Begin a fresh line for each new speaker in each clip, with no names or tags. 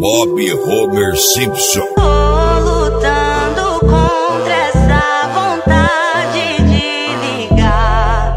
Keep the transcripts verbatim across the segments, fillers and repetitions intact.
Bob Homer Simpson.
Tô lutando contra essa vontade de ligar.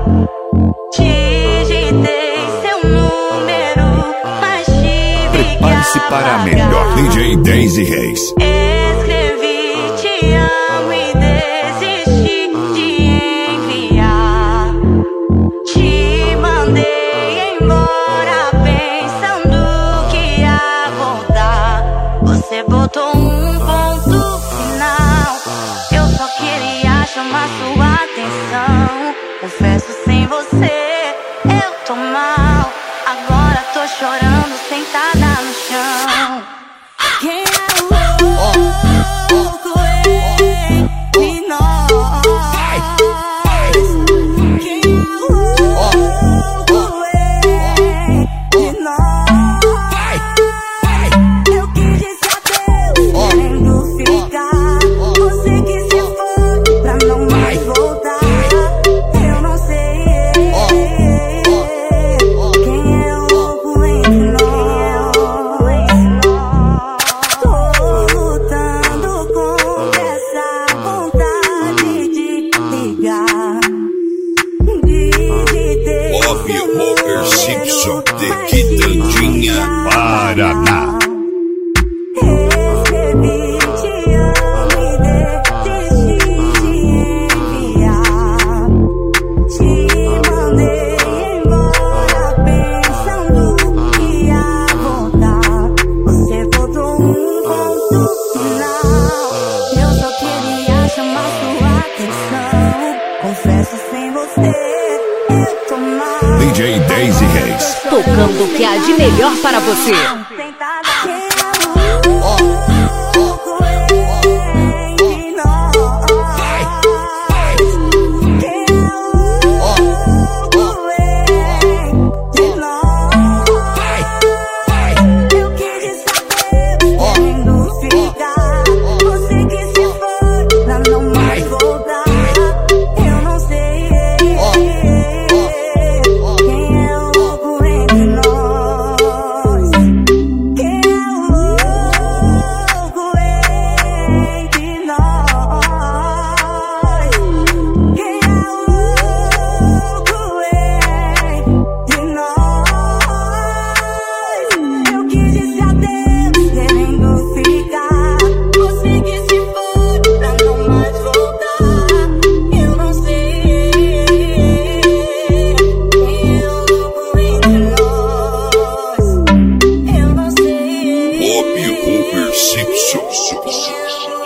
Digitei seu número, mas tive que
Prepare-se para a melhor. D J Daisy Reis.
Escrevi te amo e desisti de enviar. Te mandei embora pensando que ia voltar. Você botou um ponto final. Eu só queria chamar sua atenção. Confesso, sem você eu tô mal. Agora tô chorando sentada no chão. Quem é o louco entre nós? Quem é o louco entre nós? Eu quis dizer adeus, querendo ficar. Você que se foi pra não mais voltar. Eu não sei quem é o louco entre nós. Tô lutando contra essa vontade de ligar. Digitei
Bob
seu
Homer Simpson,
número,
de
mas
Quitandinha,
tive que
Paraná.
Escrevi te amo e desisti de enviar. Te mandei embora pensando que ia voltar. Você botou um ponto final. Eu só queria chamar sua atenção. Confesso, sem você eu tô mal.
D J Daisy Reis.
Tocando o que há de melhor para você.
Sentada. Quem é o louco entre nós? Quem é o louco entre nós? Eu quis saber, querendo ficar. Você que se foi pra não mais voltar. Eu não sei quem é o louco entre nós. Quem é o louco entre nós? Quem é o louco entre nós? Eu quis dizer adeus, querendo ficar. Você que se foi pra não mais voltar. Eu não sei quem é o louco entre nós. Eu não sei
Bob Homer Simpson.
quem é o